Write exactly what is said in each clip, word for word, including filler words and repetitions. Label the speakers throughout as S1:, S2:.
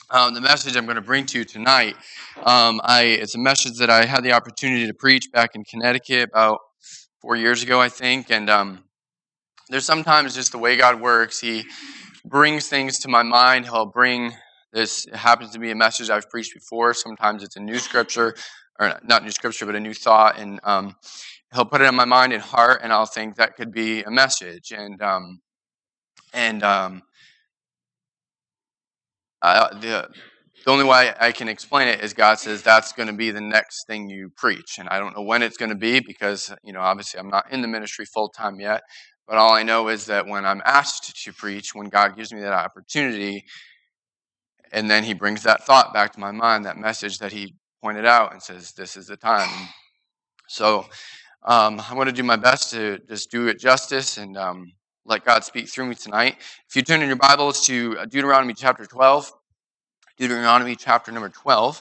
S1: Um, the message I'm going to bring to you tonight, um, I it's a message that I had the opportunity to preach back in Connecticut about four years ago, I think. And um, there's sometimes just the way God works. He brings things to my mind. He'll bring this. It happens to be a message I've preached before. Sometimes it's a new scripture, or not new scripture, but a new thought. And um, he'll put it in my mind and heart, and I'll think that could be a message. And um, and um, uh, the The only way I can explain it is God says that's going to be the next thing you preach. And I don't know when it's going to be because, you know, obviously I'm not in the ministry full time yet. But all I know is that when I'm asked to preach, when God gives me that opportunity, and then he brings that thought back to my mind, that message that he pointed out and says, this is the time. So um, I'm going to do my best to just do it justice and um, let God speak through me tonight. If you turn in your Bibles to Deuteronomy chapter twelve, Deuteronomy chapter number twelve.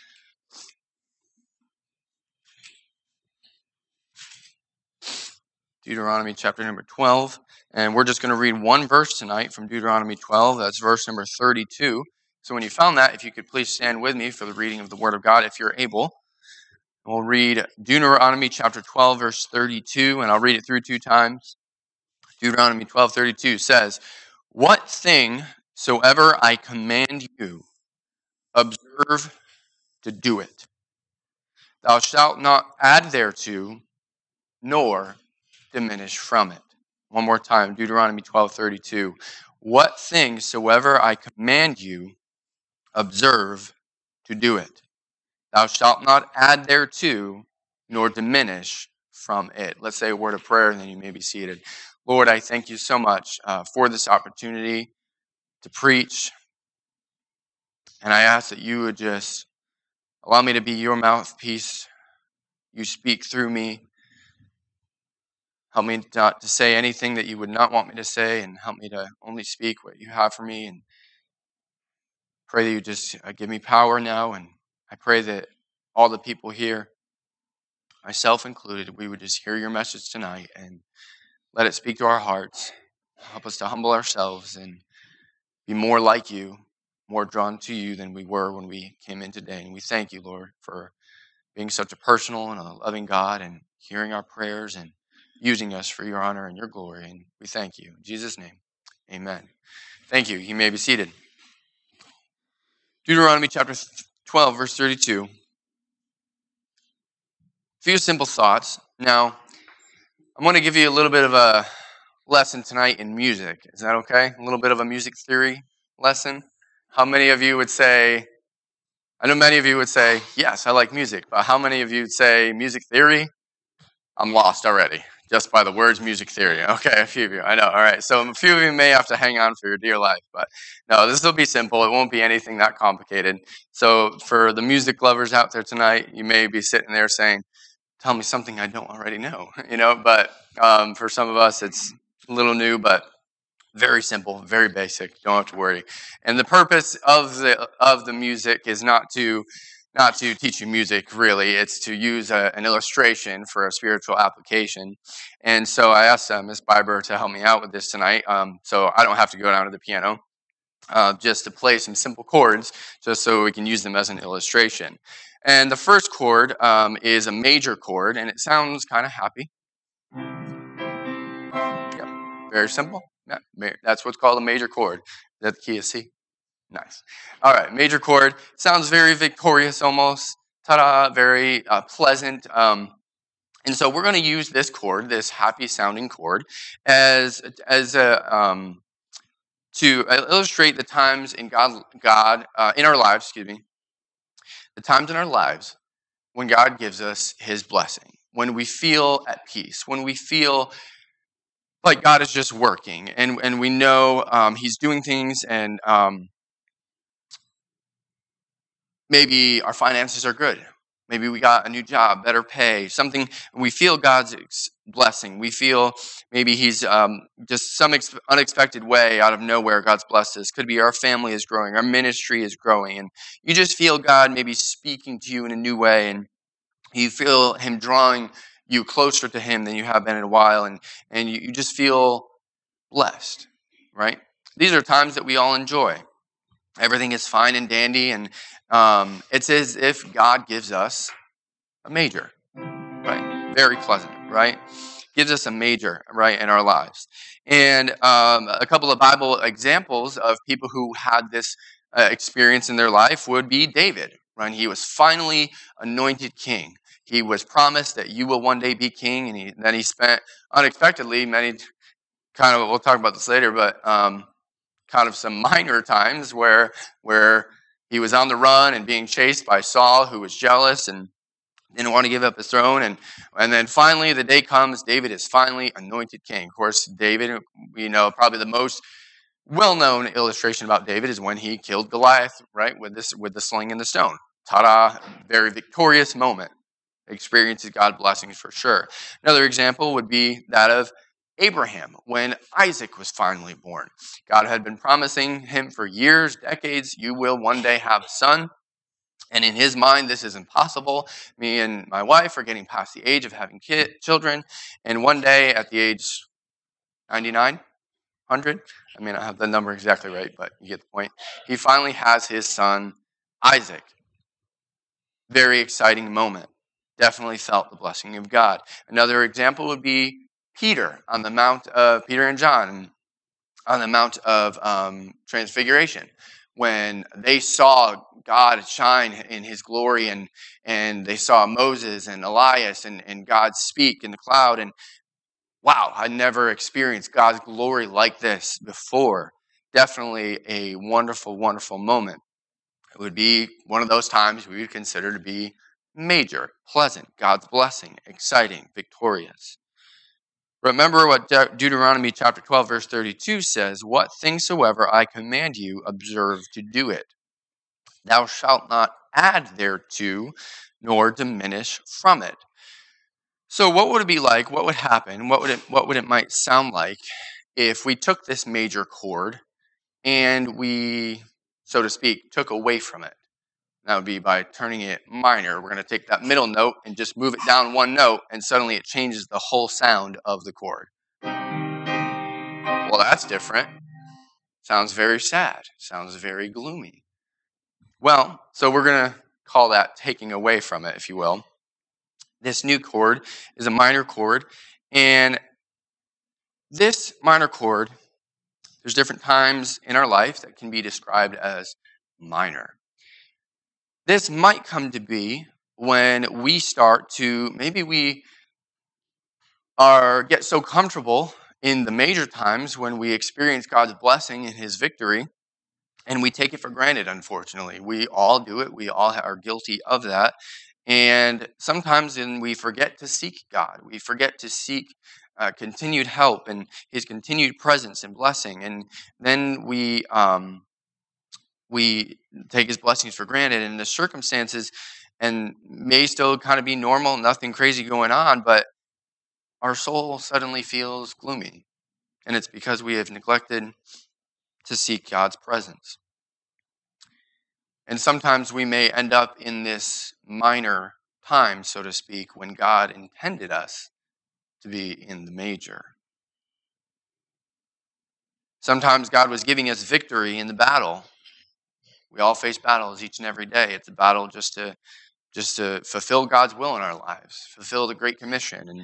S1: Deuteronomy chapter number twelve. And we're just going to read one verse tonight from Deuteronomy twelve. That's verse number thirty-two. So when you found that, if you could please stand with me for the reading of the Word of God, if you're able. We'll read Deuteronomy chapter twelve, verse thirty-two, and I'll read it through two times. Deuteronomy twelve, thirty-two says, "What thing soever I command you, observe to do it. Thou shalt not add thereto, nor diminish from it." One more time, Deuteronomy twelve, thirty-two. "What thing soever I command you, observe to do it. Thou shalt not add thereto, nor diminish from it." Let's say a word of prayer, and then you may be seated. Lord, I thank you so much uh, for this opportunity to preach. And I ask that you would just allow me to be your mouthpiece. You speak through me. Help me not to say anything that you would not want me to say, and help me to only speak what you have for me. And pray that you just uh, give me power now. And I pray that all the people here, myself included, we would just hear your message tonight and let it speak to our hearts. Help us to humble ourselves and be more like you, more drawn to you than we were when we came in today. And we thank you, Lord, for being such a personal and a loving God and hearing our prayers and using us for your honor and your glory. And we thank you. In Jesus' name, amen. Thank you. You may be seated. Deuteronomy chapter twelve, verse thirty-two. A few simple thoughts. Now, I'm going to give you a little bit of a lesson tonight in music. Is that okay? A little bit of a music theory lesson. How many of you would say, I know many of you would say, yes, I like music, but how many of you would say music theory? I'm lost already, just by the words music theory. Okay, a few of you, I know. All right, so a few of you may have to hang on for your dear life, but no, this will be simple. It won't be anything that complicated. So for the music lovers out there tonight, you may be sitting there saying, tell me something I don't already know, you know, but um, for some of us, it's a little new, but very simple, very basic. Don't have to worry. And the purpose of the of the music is not to not to teach you music, really. It's to use a, an illustration for a spiritual application. And so I asked uh, Miss Biber to help me out with this tonight, um, so I don't have to go down to the piano, uh, just to play some simple chords, just so we can use them as an illustration. And the first chord um, is a major chord, and it sounds kind of happy. Yep, very simple. Yeah, that's what's called a major chord. Is that the key of C? Nice. All right, major chord. Sounds very victorious almost. Ta-da, very uh, pleasant. Um, and so we're going to use this chord, this happy-sounding chord, as as a um, to illustrate the times in God, God uh, in our lives. Excuse me. The times in our lives when God gives us His blessing, when we feel at peace, when we feel like God is just working, and and we know um, He's doing things, and um, maybe our finances are good. Maybe we got a new job, better pay, something. We feel God's blessing. We feel maybe He's um, just some ex- unexpected way out of nowhere. God's blessed us. Could be our family is growing, our ministry is growing, and you just feel God maybe speaking to you in a new way, and you feel Him drawing you closer to Him than you have been in a while, and and you, you just feel blessed, right? These are times that we all enjoy. Everything is fine and dandy, and um, it's as if God gives us a major, right? Very pleasant, right? Gives us a major, right, in our lives. And um, a couple of Bible examples of people who had this uh, experience in their life would be David, right? He was finally anointed king. He was promised that you will one day be king, and he, then he spent unexpectedly many, kind of, we'll talk about this later, but um, kind of some minor times where where he was on the run and being chased by Saul, who was jealous and didn't want to give up his throne. And, and then finally the day comes, David is finally anointed king. Of course, David, you know, probably the most well-known illustration about David is when he killed Goliath, right, with this with the sling and the stone. Ta-da, very victorious moment. Experiences God's blessings for sure. Another example would be that of Abraham, when Isaac was finally born. God had been promising him for years, decades, you will one day have a son. And in his mind, this is impossible. Me and my wife are getting past the age of having kid, children. And one day at the age ninety-nine, one hundred, I mean, I have the number exactly right, but you get the point. He finally has his son, Isaac. Very exciting moment. Definitely felt the blessing of God. Another example would be Peter on the Mount of Peter and John on the Mount of um, Transfiguration, when they saw God shine in his glory, and and they saw Moses and Elias and, and God speak in the cloud. And wow, I never experienced God's glory like this before. Definitely a wonderful, wonderful moment. It would be one of those times we would consider to be major, pleasant, God's blessing, exciting, victorious. Remember what De- Deuteronomy chapter twelve, verse thirty-two says, what things soever I command you, observe to do it. Thou shalt not add thereto, nor diminish from it. So what would it be like? What would happen? What would it, what would it might sound like if we took this major chord and we, so to speak, took away from it? That would be by turning it minor. We're going to take that middle note and just move it down one note, and suddenly it changes the whole sound of the chord. Well, that's different. Sounds very sad. Sounds very gloomy. Well, so we're going to call that taking away from it, if you will. This new chord is a minor chord, and this minor chord, there's different times in our life that can be described as minor. This might come to be when we start to, maybe we are get so comfortable in the major times when we experience God's blessing and his victory, and we take it for granted, unfortunately. We all do it. We all are guilty of that. And sometimes then we forget to seek God. We forget to seek uh, continued help and his continued presence and blessing. And then we... Um, we take his blessings for granted, and the circumstances and may still kind of be normal, nothing crazy going on, but our soul suddenly feels gloomy. And it's because we have neglected to seek God's presence. And sometimes we may end up in this minor time, so to speak, when God intended us to be in the major. Sometimes God was giving us victory in the battle. We all face battles each and every day. It's a battle just to just to fulfill God's will in our lives, fulfill the Great Commission. And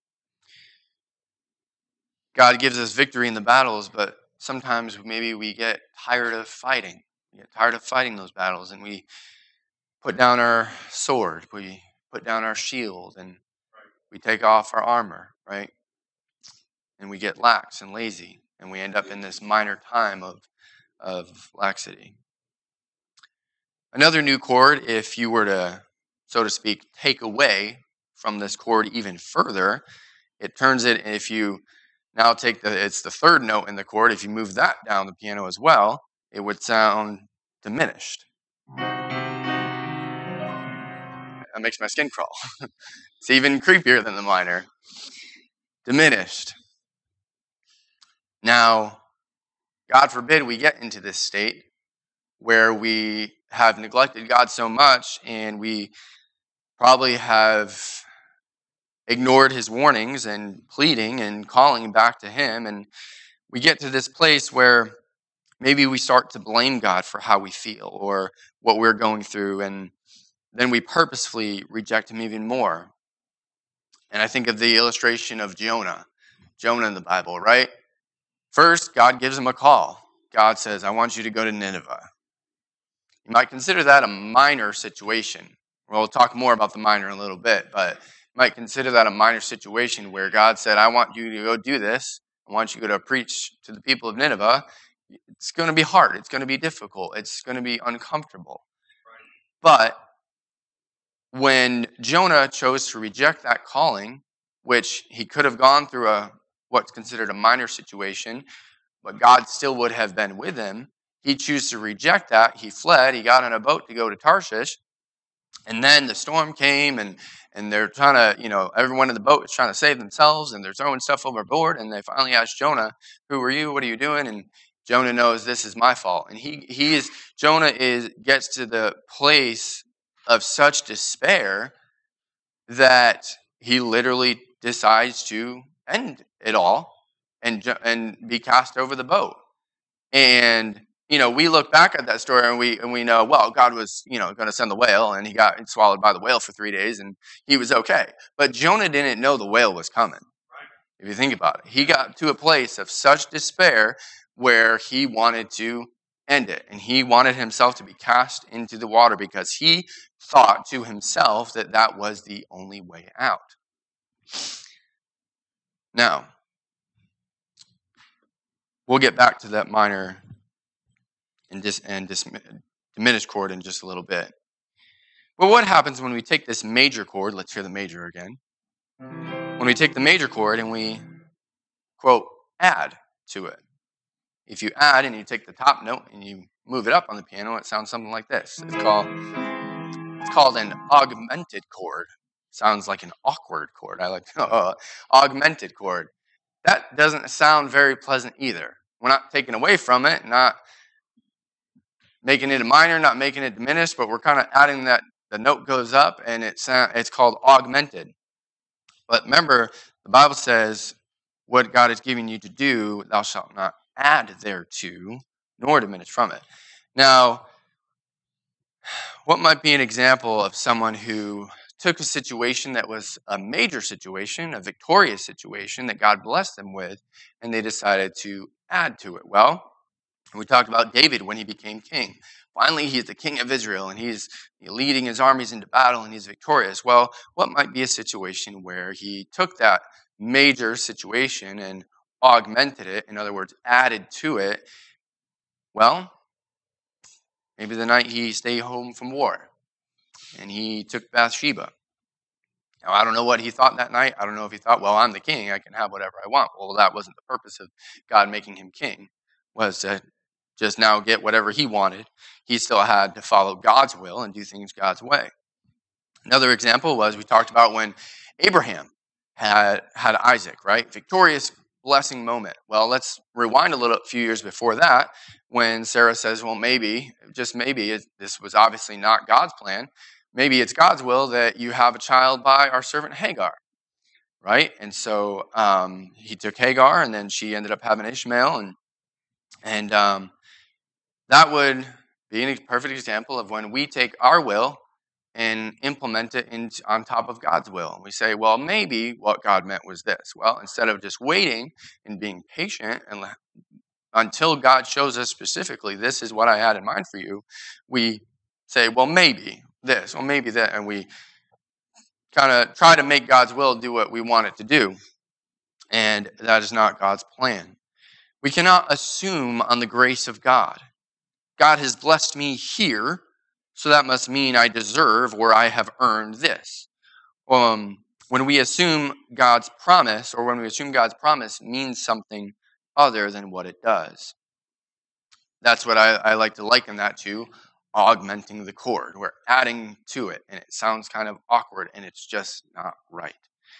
S1: God gives us victory in the battles, but sometimes maybe we get tired of fighting. We get tired of fighting those battles, and we put down our sword, we put down our shield, and we take off our armor, right? And we get lax and lazy, and we end up in this minor time of, of laxity. Another new chord, if you were to, so to speak, take away from this chord even further, it turns it, if you now take the, it's the third note in the chord, if you move that down the piano as well, it would sound diminished. That makes my skin crawl. It's even creepier than the minor. Diminished. Now, God forbid we get into this state where we have neglected God so much, and we probably have ignored his warnings and pleading and calling back to him, and we get to this place where maybe we start to blame God for how we feel or what we're going through, and then we purposefully reject him even more. And I think of the illustration of Jonah, Jonah in the Bible, right? First, God gives him a call. God says, I want you to go to Nineveh. You might consider that a minor situation. We'll talk more about the minor in a little bit, but you might consider that a minor situation where God said, I want you to go do this. I want you to go to preach to the people of Nineveh. It's going to be hard. It's going to be difficult. It's going to be uncomfortable. But when Jonah chose to reject that calling, which he could have gone through a what's considered a minor situation, but God still would have been with him, he chose to reject that. He fled. He got on a boat to go to Tarshish. And then the storm came, and, and they're trying to, you know, everyone in the boat is trying to save themselves, and they're throwing stuff overboard. And they finally asked Jonah, who are you? What are you doing? And Jonah knows this is my fault. And he he is Jonah is gets to the place of such despair that he literally decides to end it all and and be cast over the boat. And you know, we look back at that story and we and we know, well, God was, you know, going to send the whale, and he got swallowed by the whale for three days, and he was okay. But Jonah didn't know the whale was coming. If you think about it, he got to a place of such despair where he wanted to end it, and he wanted himself to be cast into the water because he thought to himself that that was the only way out. Now, we'll get back to that minor and, dis- and dis- diminished chord in just a little bit. But what happens when we take this major chord? Let's hear the major again. When we take the major chord and we, quote, add to it. If you add and you take the top note and you move it up on the piano, it sounds something like this. It's called, it's called an augmented chord. Sounds like an awkward chord. I like uh, augmented chord. That doesn't sound very pleasant either. We're not taking away from it, not making it a minor, not making it diminished, but we're kind of adding that the note goes up, and it's it's called augmented. But remember, the Bible says what God is giving you to do, thou shalt not add thereto, nor diminish from it. Now, what might be an example of someone who took a situation that was a major situation, a victorious situation that God blessed them with, and they decided to add to it? Well, we talked about David when he became king. Finally, he's the king of Israel, and he's leading his armies into battle, and he's victorious. Well, what might be a situation where he took that major situation and augmented it, in other words, added to it? Well, maybe the night he stayed home from war, and he took Bathsheba. Now, I don't know what he thought that night. I don't know if he thought, well, I'm the king, I can have whatever I want. Well, that wasn't the purpose of God making him king, was to just now get whatever he wanted. He still had to follow God's will and do things God's way. Another example was, we talked about when Abraham had, had Isaac, right? Victorious blessing moment. Well, let's rewind a little few years before that, when Sarah says, well, maybe, just maybe, it, this was obviously not God's plan. Maybe it's God's will that you have a child by our servant Hagar, right? And so um, he took Hagar, and then she ended up having Ishmael, and and um, that would be a perfect example of when we take our will and implement it in, on top of God's will. We say, well, maybe what God meant was this. Well, instead of just waiting and being patient and until God shows us specifically, this is what I had in mind for you, we say, well, maybe this, well, maybe that, and we kind of try to make God's will do what we want it to do. And that is not God's plan. We cannot assume on the grace of God. God has blessed me here, so that must mean I deserve or I have earned this. Um, when we assume God's promise, or when we assume God's promise means something other than what it does. That's what I, I like to liken that to, augmenting the chord. We're adding to it, and it sounds kind of awkward, and it's just not right.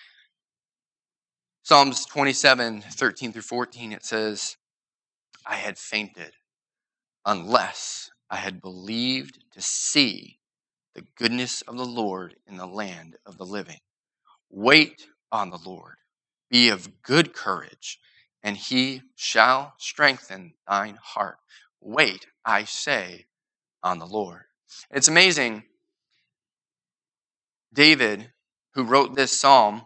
S1: Psalms twenty-seven, thirteen through fourteen, it says, I had fainted unless I had believed to see the goodness of the Lord in the land of the living. Wait on the Lord, be of good courage, and he shall strengthen thine heart. wait, I say, on the Lord. It's amazing. David, who wrote this psalm,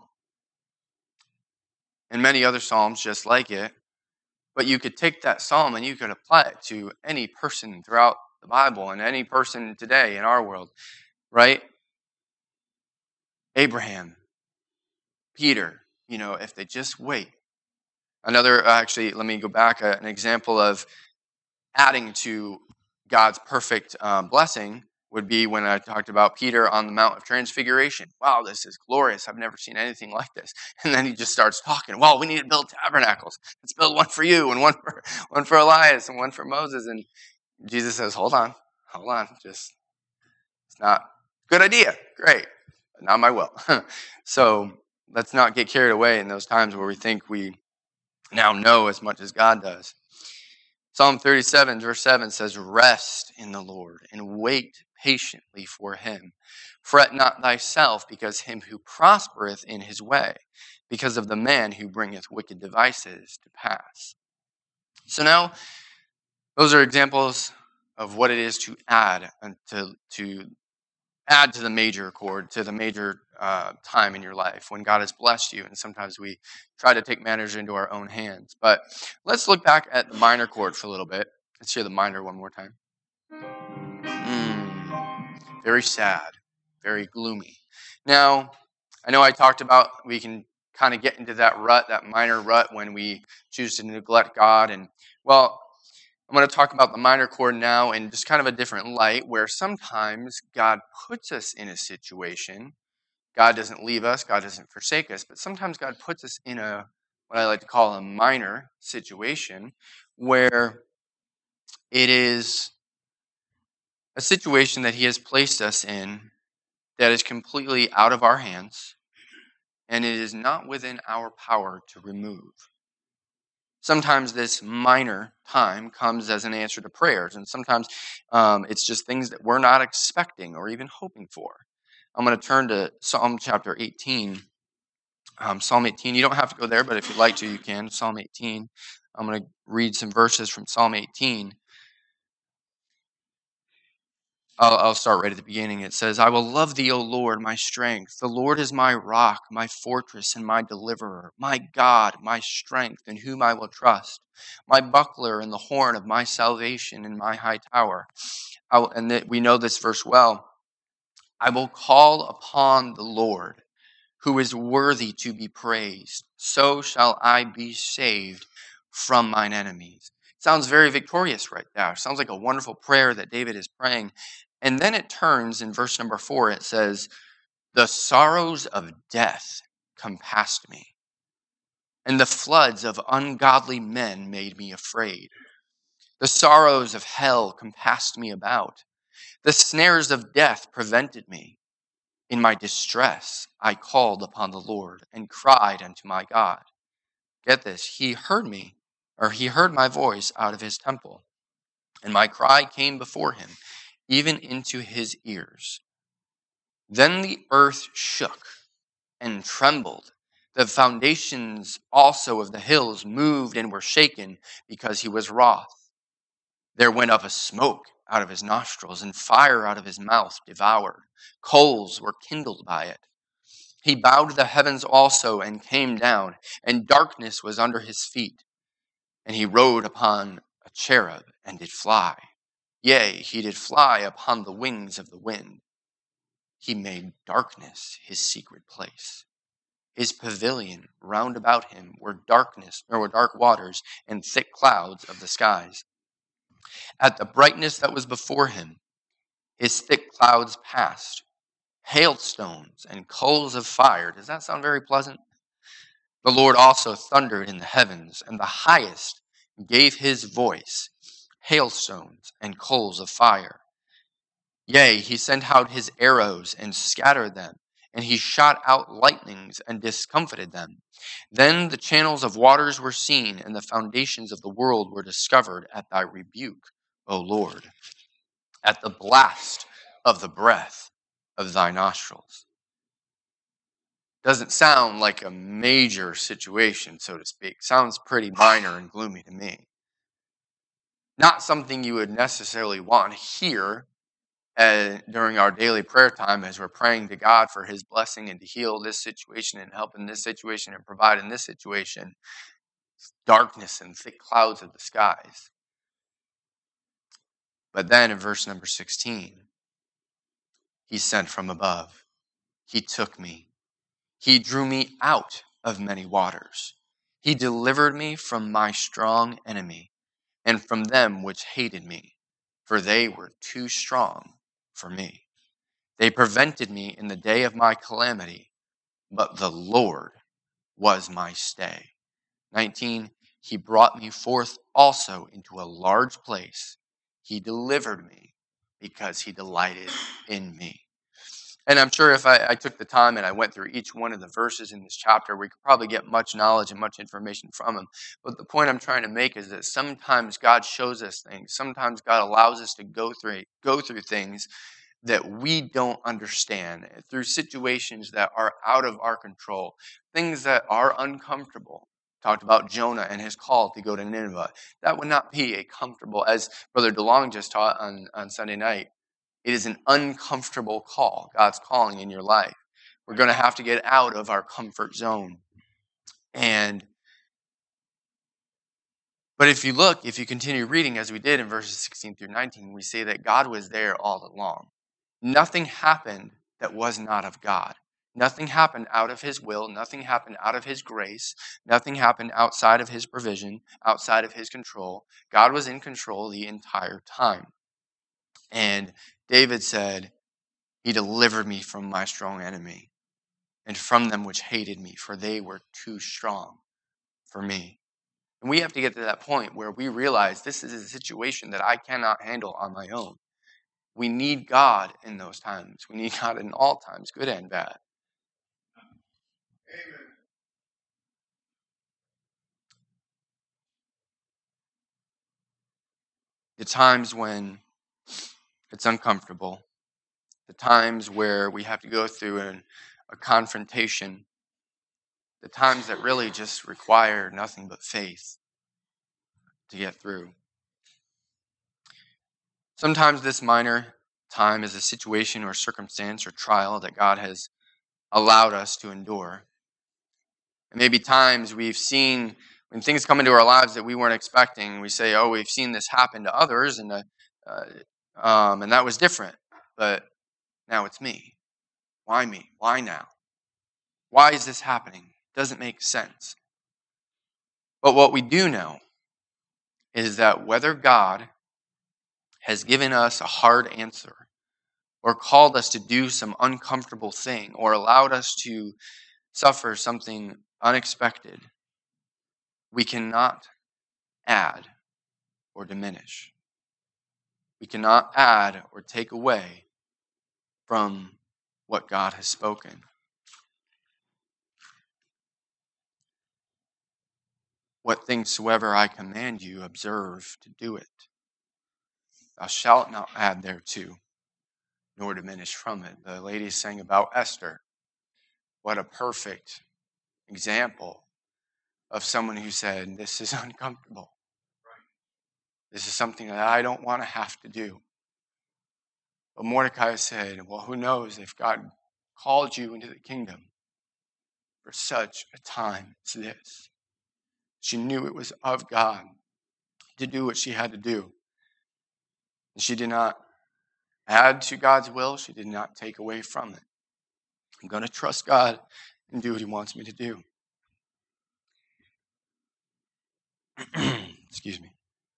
S1: and many other psalms just like it, but you could take that psalm and you could apply it to any person throughout the Bible and any person today in our world, right? Abraham, Peter, you know, if they just wait. Another, actually, let me go back, uh, an example of adding to God's perfect um, blessing would be when I talked about Peter on the Mount of Transfiguration. Wow, this is glorious. I've never seen anything like this. And then he just starts talking. Well, we need to build tabernacles. Let's build one for you and one for one for Elias and one for Moses. And Jesus says, hold on, hold on. Just, it's not a good idea. Great, but not my will. So let's not get carried away in those times where we think we now know as much as God does. Psalm thirty-seven, verse seven says, rest in the Lord and wait patiently for him. Fret not thyself because him who prospereth in his way, because of the man who bringeth wicked devices to pass. So now, those are examples of what it is to add and to, to add to the major chord, to the major uh, time in your life when God has blessed you. And sometimes we try to take matters into our own hands. But let's look back at the minor chord for a little bit. Let's hear the minor one more time. Mm, very sad, very gloomy. Now, I know I talked about we can kind of get into that rut, that minor rut when we choose to neglect God. And, well, I'm going to talk about the minor chord now in just kind of a different light, where sometimes God puts us in a situation. God doesn't leave us, God doesn't forsake us, but sometimes God puts us in a, what I like to call a minor situation, where it is a situation that he has placed us in that is completely out of our hands, and it is not within our power to remove. Sometimes this minor time comes as an answer to prayers, and sometimes um, it's just things that we're not expecting or even hoping for. I'm going to turn to Psalm chapter eighteen. Um, Psalm eighteen, you don't have to go there, but if you'd like to, you can. Psalm eighteen. I'm going to read some verses from Psalm eighteen. I'll, I'll start right at the beginning. It says, I will love thee, O Lord, my strength. The Lord is my rock, my fortress, and my deliverer, my God, my strength, in whom I will trust, my buckler and the horn of my salvation and my high tower. I will, and that we know this verse well. I will call upon the Lord, who is worthy to be praised. So shall I be saved from mine enemies. Sounds very victorious right there. Sounds like a wonderful prayer that David is praying. And then it turns in verse number four, it says, the sorrows of death compassed me, and the floods of ungodly men made me afraid. The sorrows of hell compassed me about. The snares of death prevented me. In my distress, I called upon the Lord and cried unto my God. Get this, he heard me, or he heard my voice out of his temple, and my cry came before him, even into his ears. Then the earth shook and trembled. The foundations also of the hills moved and were shaken because he was wroth. There went up a smoke out of his nostrils, and fire out of his mouth devoured. Coals were kindled by it. He bowed the heavens also and came down, and darkness was under his feet. And he rode upon a cherub and did fly. Yea, he did fly upon the wings of the wind. He made darkness his secret place. His pavilion round about him were darkness, or were dark waters and thick clouds of the skies. At the brightness that was before him, his thick clouds passed. Hailstones and coals of fire. Does that sound very pleasant? The Lord also thundered in the heavens, and the highest gave his voice. Hailstones and coals of fire. Yea, he sent out his arrows and scattered them, and he shot out lightnings and discomfited them. Then the channels of waters were seen, and the foundations of the world were discovered at thy rebuke, O Lord, at the blast of the breath of thy nostrils. Doesn't sound like a major situation, so to speak. Sounds pretty minor and gloomy to me. Not something you would necessarily want to hear uh, during our daily prayer time as we're praying to God for his blessing and to heal this situation and help in this situation and provide in this situation. Darkness and thick clouds of the skies. But then in verse number sixteen, he sent from above. He took me. He drew me out of many waters. He delivered me from my strong enemy and from them which hated me, for they were too strong for me. They prevented me in the day of my calamity, but the Lord was my stay. nineteen, he brought me forth also into a large place. He delivered me because he delighted in me. And I'm sure if I, I took the time and I went through each one of the verses in this chapter, we could probably get much knowledge and much information from them. But the point I'm trying to make is that sometimes God shows us things. Sometimes God allows us to go through go through things that we don't understand, through situations that are out of our control, things that are uncomfortable. Talked about Jonah and his call to go to Nineveh. That would not be a comfortable, as Brother DeLong just taught on, on Sunday night. It is an uncomfortable call, God's calling in your life. We're going to have to get out of our comfort zone. And but if you look, if you continue reading as we did in verses sixteen through nineteen, we see that God was there all along. Nothing happened that was not of God. Nothing happened out of his will. Nothing happened out of his grace. Nothing happened outside of his provision, outside of his control. God was in control the entire time. And David said, he delivered me from my strong enemy and from them which hated me, for they were too strong for me. And we have to get to that point where we realize this is a situation that I cannot handle on my own. We need God in those times. We need God in all times, good and bad. Amen. The times when it's uncomfortable, the times where we have to go through an, a confrontation, the times that really just require nothing but faith to get through. Sometimes this minor time is a situation or circumstance or trial that God has allowed us to endure. And maybe times we've seen when things come into our lives that we weren't expecting, we say, oh, we've seen this happen to others, and uh, uh, um, and that was different. But now it's me. Why me? Why now? Why is this happening? Doesn't make sense. But what we do know is that whether God has given us a hard answer or called us to do some uncomfortable thing or allowed us to suffer something unexpected, we cannot add or diminish. We cannot add or take away from what God has spoken. What things soever I command you, observe to do it. Thou shalt not add thereto, nor diminish from it. The lady sang about Esther. What a perfect example of someone who said, this is uncomfortable. This is something that I don't want to have to do. But Mordecai said, well, who knows if God called you into the kingdom for such a time as this. She knew it was of God to do what she had to do. And she did not add to God's will. She did not take away from it. I'm going to trust God and do what he wants me to do. Excuse me.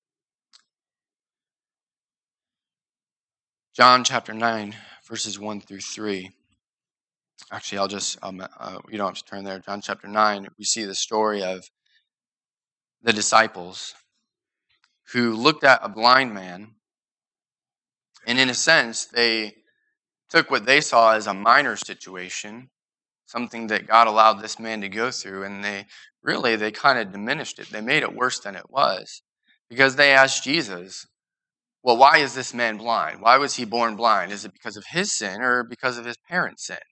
S1: John chapter nine, verses one through three. Actually, I'll just, um, uh, you don't have to turn there. John chapter nine, we see the story of the disciples who looked at a blind man, and in a sense, they took what they saw as a minor situation, something that God allowed this man to go through, and they really, they kind of diminished it. They made it worse than it was, because they asked Jesus, well, why is this man blind? Why was he born blind? Is it because of his sin or because of his parents' sin?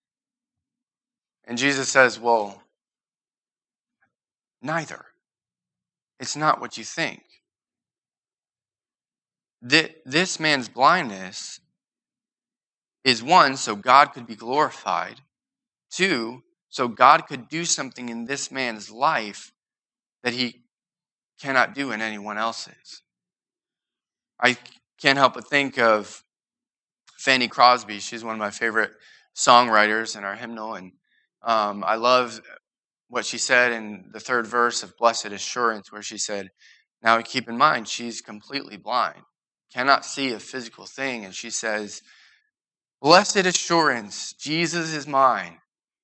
S1: And Jesus says, well, neither. It's not what you think. th- this man's blindness is one, so God could be glorified. Two, so God could do something in this man's life that he cannot do in anyone else's. I can't help but think of Fanny Crosby. She's one of my favorite songwriters in our hymnal, and um, I love what she said in the third verse of Blessed Assurance, where she said, now keep in mind, she's completely blind, cannot see a physical thing, and she says, Blessed assurance, Jesus is mine.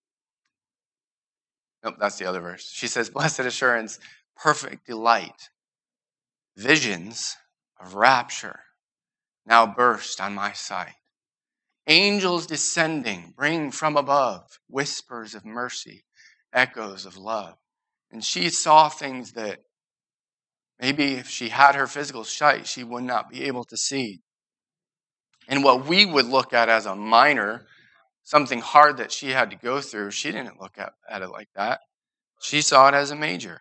S1: Nope, that's the other verse. She says, Blessed assurance, perfect delight, visions of rapture now burst on my sight. Angels descending bring from above whispers of mercy, echoes of love. And she saw things that maybe if she had her physical sight, she would not be able to see. And what we would look at as a minor, something hard that she had to go through, she didn't look at, at it like that. She saw it as a major.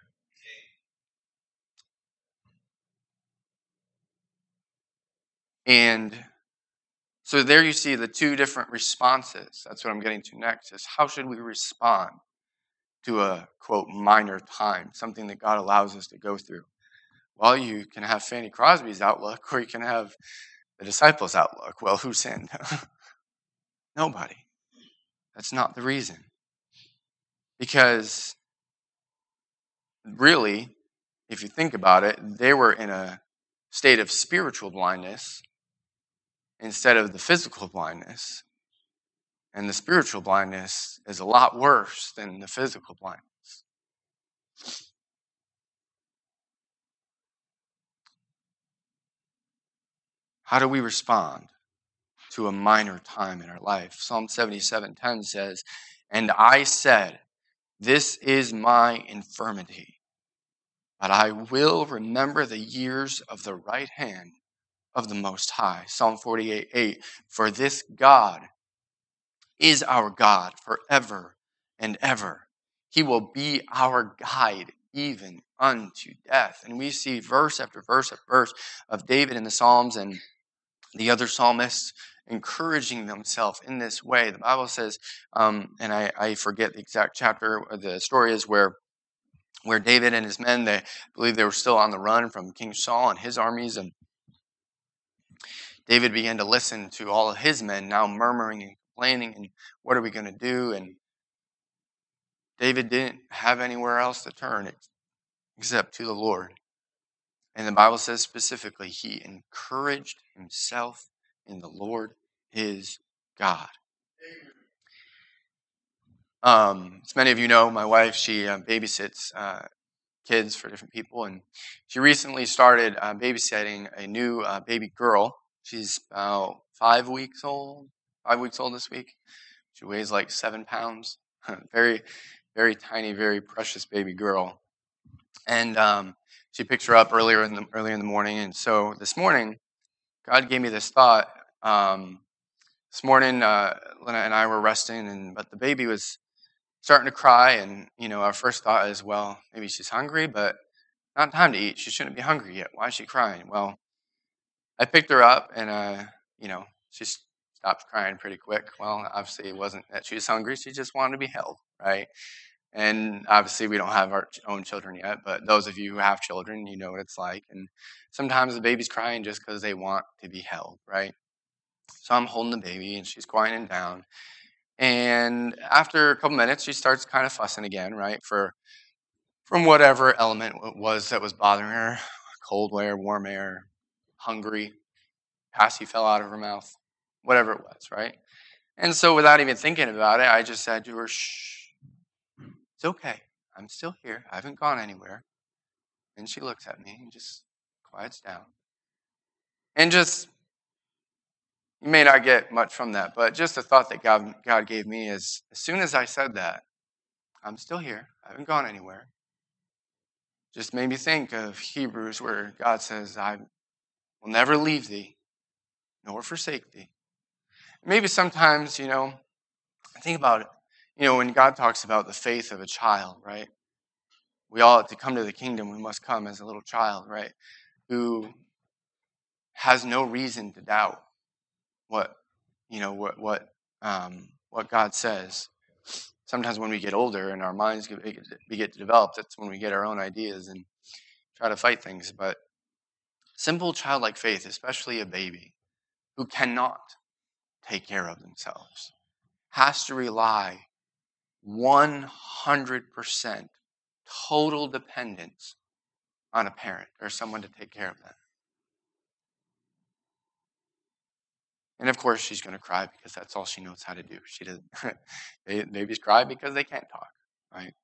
S1: And so there you see the two different responses. That's what I'm getting to next, is how should we respond to a, quote, minor time, something that God allows us to go through? Well, you can have Fanny Crosby's outlook, or you can have the disciples' outlook. Well, who sinned? Nobody. That's not the reason. Because really, if you think about it, they were in a state of spiritual blindness instead of the physical blindness. And the spiritual blindness is a lot worse than the physical blindness. How do we respond to a minor time in our life? Psalm seventy-seven ten says, and I said, this is my infirmity, but I will remember the years of the right hand of the Most High. Psalm forty-eight eight, for this God is our God forever and ever. He will be our guide even unto death. And we see verse after verse after verse of David in the Psalms and the other psalmists encouraging themselves in this way. The Bible says, um, and I, I forget the exact chapter, the story is where where David and his men, they believe they were still on the run from King Saul and his armies, and David began to listen to all of his men now murmuring and complaining, and what are we going to do? And David didn't have anywhere else to turn except to the Lord. And the Bible says specifically, he encouraged himself in the Lord his God. Um, as many of you know, my wife, she uh, babysits uh, kids for different people, and she recently started uh, babysitting a new uh, baby girl. She's about five weeks old, five weeks old this week. She weighs like seven pounds. very, very tiny, very precious baby girl. And um, she picked her up earlier in the earlier in the morning, and so this morning, God gave me this thought. Um, this morning, uh, Lena and I were resting, and but the baby was starting to cry, and you know, our first thought is, well, maybe she's hungry, but not time to eat. She shouldn't be hungry yet. Why is she crying? Well, I picked her up, and uh, you know, she stopped crying pretty quick. Well, obviously, it wasn't that she was hungry; she just wanted to be held, right? And obviously, we don't have our own children yet, but those of you who have children, you know what it's like. And sometimes the baby's crying just because they want to be held, right? So I'm holding the baby, and she's quieting down. And after a couple minutes, she starts kind of fussing again, right? For from whatever element it was that was bothering her, cold air, warm air, hungry, passy fell out of her mouth, whatever it was, right? And so without even thinking about it, I just said to her, shh, it's okay. I'm still here. I haven't gone anywhere. And she looks at me and just quiets down. And just, you may not get much from that, but just the thought that God, God gave me is, as soon as I said that, I'm still here. I haven't gone anywhere. Just made me think of Hebrews where God says, I will never leave thee, nor forsake thee. Maybe sometimes, you know, think about it. You know, when God talks about the faith of a child, right? We all, to come to the kingdom, we must come as a little child, right? Who has no reason to doubt what, you know, what what um, what God says. Sometimes when we get older and our minds get, we get developed, that's when we get our own ideas and try to fight things. But simple childlike faith, especially a baby who cannot take care of themselves, has to rely one hundred percent total dependence on a parent or someone to take care of them. And of course, she's going to cry because that's all she knows how to do. She doesn't. Babies cry because they can't talk, right?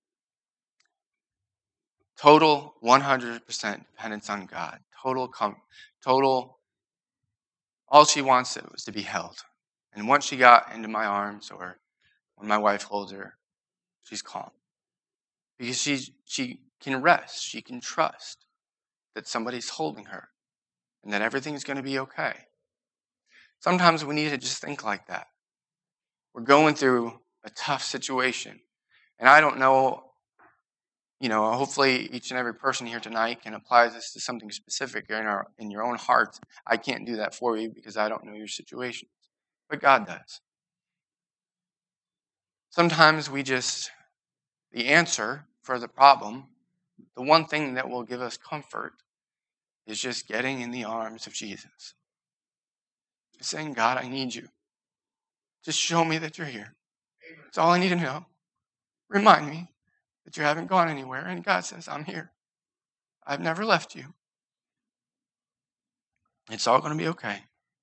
S1: Total one hundred percent dependence on God. Total, com- total. All she wants was to be held. And once she got into my arms, or when my wife holds her, she's calm because she's she can rest. She can trust that somebody's holding her, and that everything's going to be okay. Sometimes we need to just think like that. We're going through a tough situation. And I don't know, you know, hopefully each and every person here tonight can apply this to something specific in, our, in your own heart. I can't do that for you because I don't know your situations. But God does. Sometimes we just, the answer for the problem, the one thing that will give us comfort is just getting in the arms of Jesus. Just saying, God, I need you. Just show me that you're here. That's all I need to know. Remind me that you haven't gone anywhere. And God says, I'm here. I've never left you. It's all going to be okay.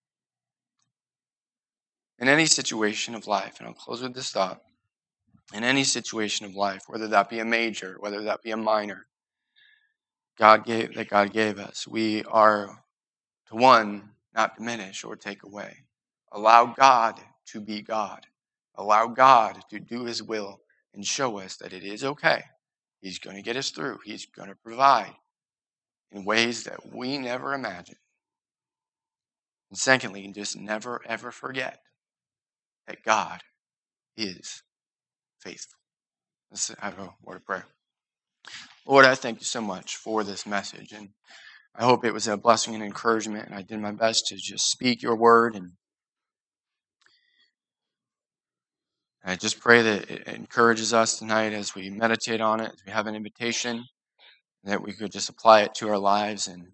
S1: In any situation of life, and I'll close with this thought, in any situation of life, whether that be a major, whether that be a minor, God gave that God gave us, we are to, one, not diminish or take away. Allow God to be God. Allow God to do his will and show us that it is okay. He's going to get us through. He's going to provide in ways that we never imagined. And secondly, just never ever forget that God is faithful. Let's have a word of prayer. Lord, I thank you so much for this message, and I hope it was a blessing and encouragement, and I did my best to just speak your word, and I just pray that it encourages us tonight as we meditate on it, as we have an invitation, that we could just apply it to our lives. And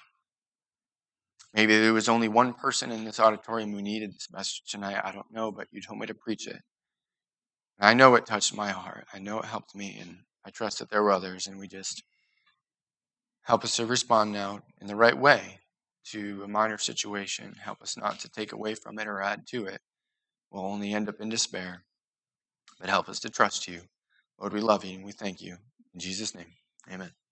S1: maybe there was only one person in this auditorium who needed this message tonight. I don't know, but you told me to preach it. And I know it touched my heart. I know it helped me, and I trust that there were others, and we just help us to respond now in the right way to a minor situation. Help us not to take away from it or add to it. We'll only end up in despair. But help us to trust you. Lord, we love you and we thank you. In Jesus' name, amen.